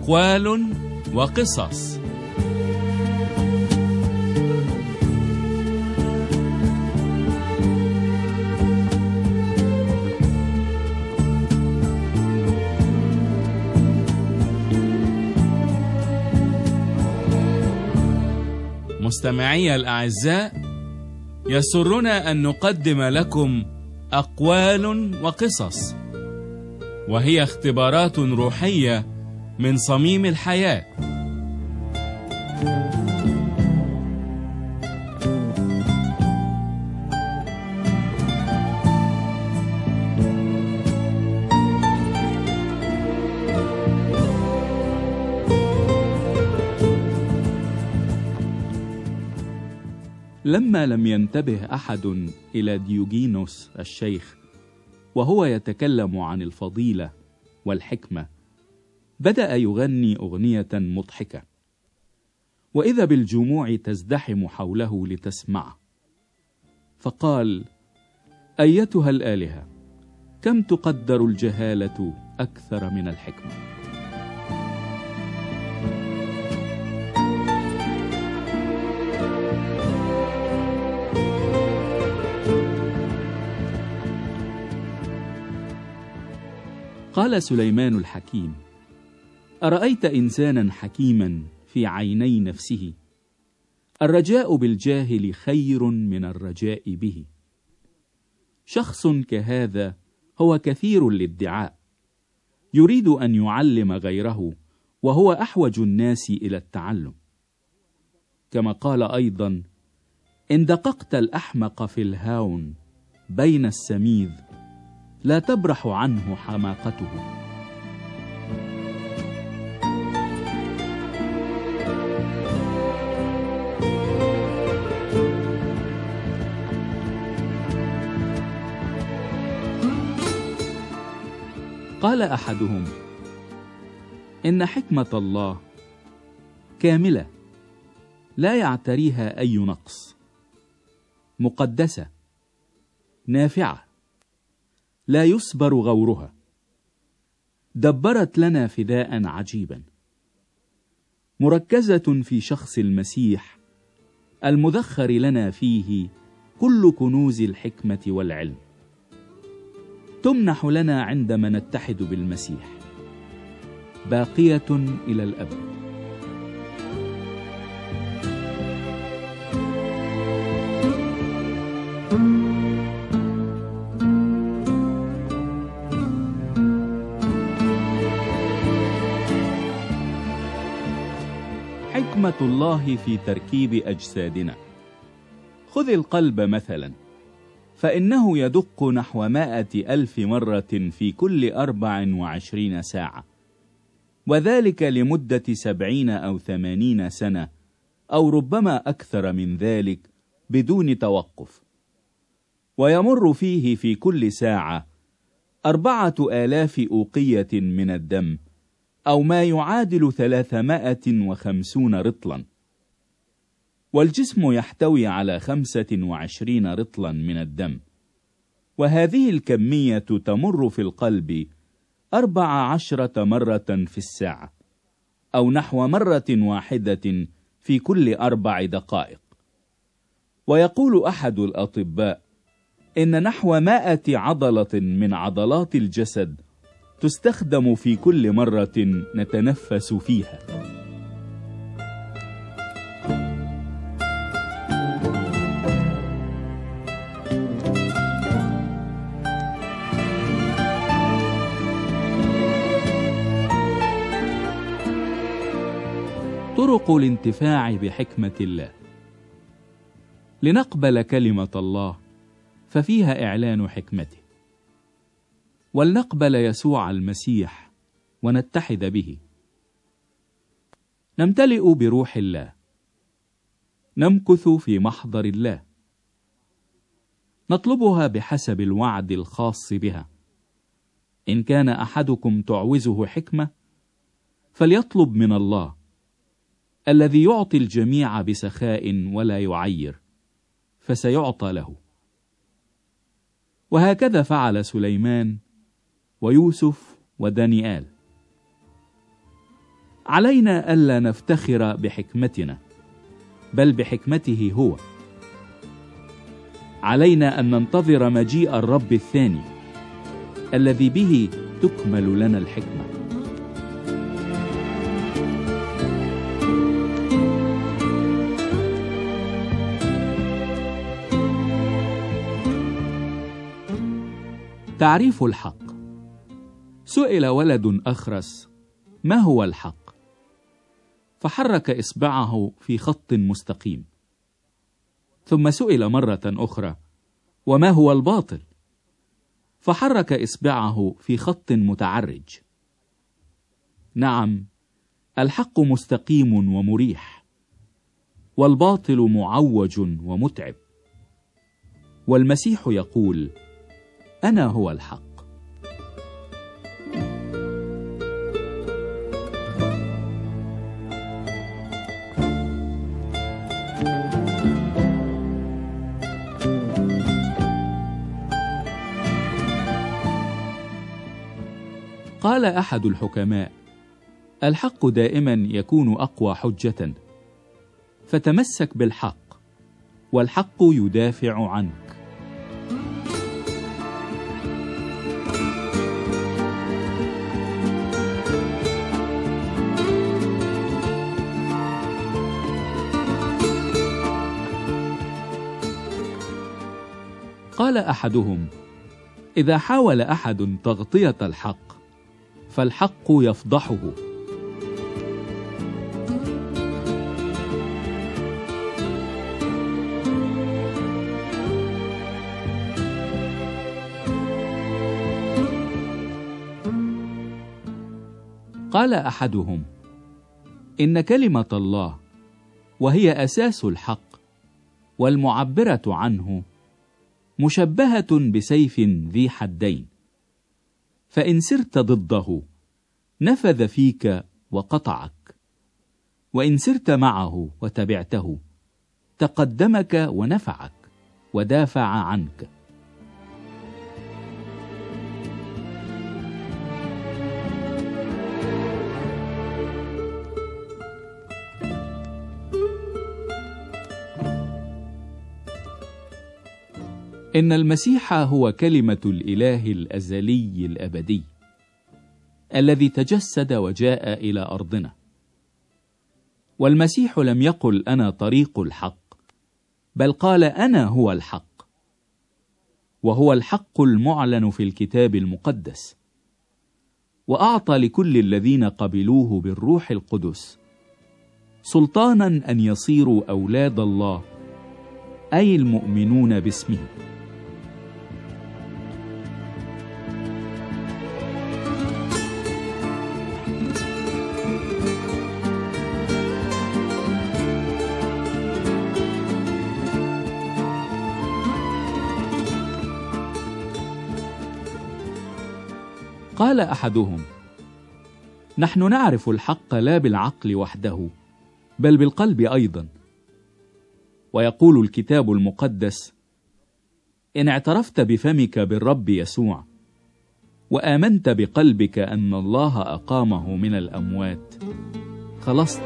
أقوال وقصص. مستمعي الأعزاء، يسرنا أن نقدم لكم أقوال وقصص، وهي اختبارات روحية من صميم الحياة. لما لم ينتبه أحد إلى ديوجينوس الشيخ وهو يتكلم عن الفضيلة والحكمة، بدأ يغني أغنية مضحكة، وإذا بالجموع تزدحم حوله لتسمعه، فقال: أيتها الآلهة، كم تقدر الجهالة أكثر من الحكمة. قال سليمان الحكيم: أرأيت إنسانا حكيما في عيني نفسه؟ الرجاء بالجاهل خير من الرجاء به. شخص كهذا هو كثير الادعاء، يريد أن يعلم غيره وهو أحوج الناس إلى التعلم. كما قال أيضا: إن دققت الأحمق في الهاون بين السميذ لا تبرح عنه حماقته. قال أحدهم: إن حكمة الله كاملة لا يعتريها أي نقص، مقدسة نافعة لا يسبر غورها، دبرت لنا فداء عجيبا، مركزة في شخص المسيح المذخر لنا فيه كل كنوز الحكمة والعلم، تمنح لنا عندما نتحد بالمسيح، باقية إلى الأبد. حكمة الله في تركيب أجسادنا. خذ القلب مثلا، فإنه يدق نحو 100,000 مرة في كل 24 ساعة، وذلك لمدة 70 أو 80 سنة، أو ربما أكثر من ذلك بدون توقف. ويمر فيه في كل ساعة 4,000 أوقية من الدم، أو ما يعادل 350 رطلا. والجسم يحتوي على 25 رطلا من الدم، وهذه الكمية تمر في القلب 14 مرة في الساعة، أو نحو مرة واحدة في كل 4 دقائق. ويقول أحد الأطباء إن نحو 100 عضلة من عضلات الجسد تستخدم في كل مرة نتنفس فيها. طرق الانتفاع بحكمة الله. لنقبل كلمة الله ففيها إعلان حكمته، ولنقبل يسوع المسيح ونتحد به. نمتلئ بروح الله، نمكث في محضر الله، نطلبها بحسب الوعد الخاص بها. إن كان أحدكم تعوزه حكمة فليطلب من الله الذي يعطي الجميع بسخاء ولا يعير، فسيعطى له. وهكذا فعل سليمان ويوسف ودانيال. علينا ألا نفتخر بحكمتنا، بل بحكمته هو. علينا أن ننتظر مجيء الرب الثاني الذي به تكمل لنا الحكمة. تعريف الحق. سئل ولد أخرس: ما هو الحق؟ فحرك إصبعه في خط مستقيم. ثم سئل مرة أخرى: وما هو الباطل؟ فحرك إصبعه في خط متعرج. نعم، الحق مستقيم ومريح، والباطل معوج ومتعب. والمسيح يقول: أنا هو الحق. قال أحد الحكماء: الحق دائما يكون أقوى حجة، فتمسك بالحق والحق يدافع عنك. قال أحدهم: إذا حاول أحد تغطية الحق فالحق يفضحه. قال أحدهم: إن كلمة الله وهي أساس الحق والمعبرة عنه مشبهة بسيف ذي حدين، فإن سرت ضده نفذ فيك وقطعك، وإن سرت معه وتبعته تقدمك ونفعك ودافع عنك. إن المسيح هو كلمة الإله الأزلي الأبدي الذي تجسد وجاء إلى أرضنا. والمسيح لم يقل أنا طريق الحق، بل قال أنا هو الحق، وهو الحق المعلن في الكتاب المقدس. وأعطى لكل الذين قبلوه بالروح القدس سلطانا أن يصيروا أولاد الله، أي المؤمنون باسمه. قال أحدهم: نحن نعرف الحق لا بالعقل وحده، بل بالقلب أيضا. ويقول الكتاب المقدس: إن اعترفت بفمك بالرب يسوع وآمنت بقلبك أن الله أقامه من الأموات خلصت.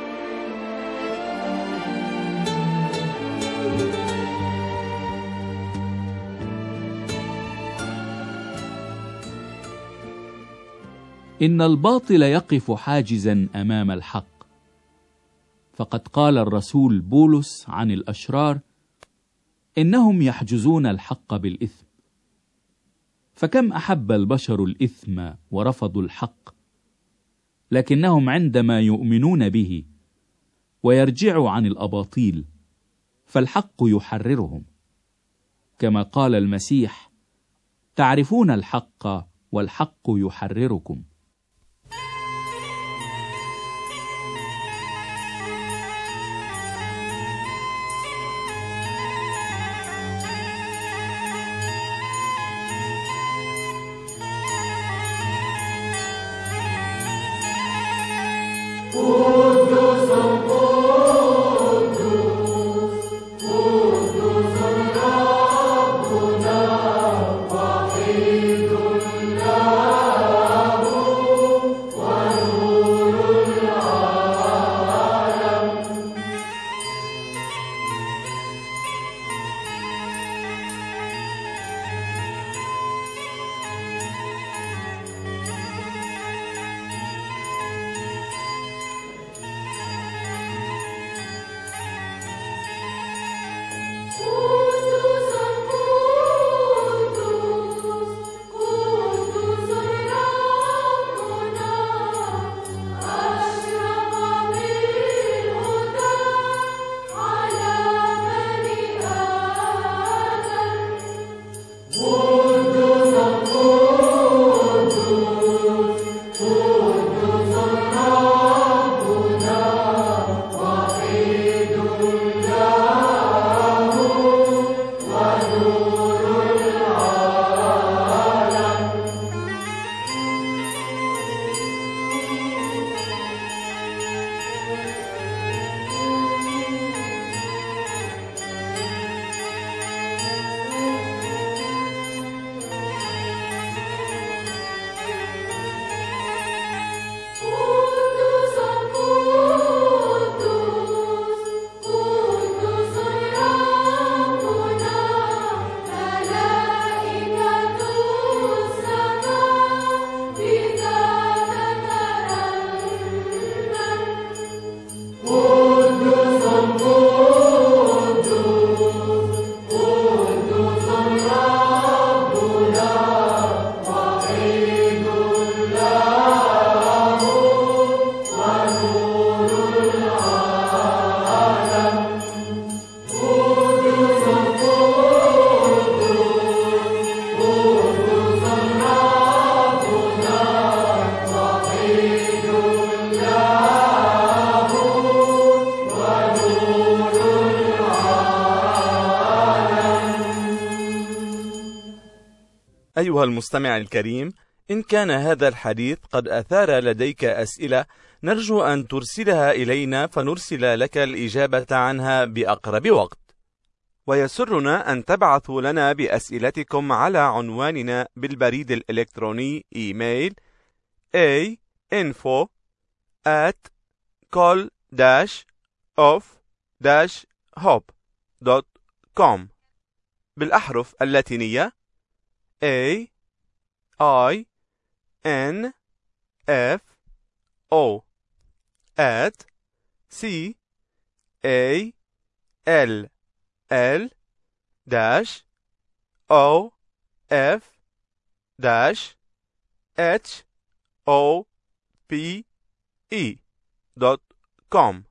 إن الباطل يقف حاجزا أمام الحق، فقد قال الرسول بولس عن الأشرار: إنهم يحجزون الحق بالإثم. فكم أحب البشر الإثم ورفضوا الحق، لكنهم عندما يؤمنون به ويرجعوا عن الأباطيل فالحق يحررهم، كما قال المسيح: تعرفون الحق والحق يحرركم. أيها المستمع الكريم، إن كان هذا الحديث قد أثار لديك أسئلة، نرجو أن ترسلها إلينا فنرسل لك الإجابة عنها بأقرب وقت. ويسرنا أن تبعثوا لنا بأسئلتكم على عنواننا بالبريد الإلكتروني إيميل info@col-of-hope.com بالأحرف اللاتينية AINFO@CALL-OF-HOPE.com.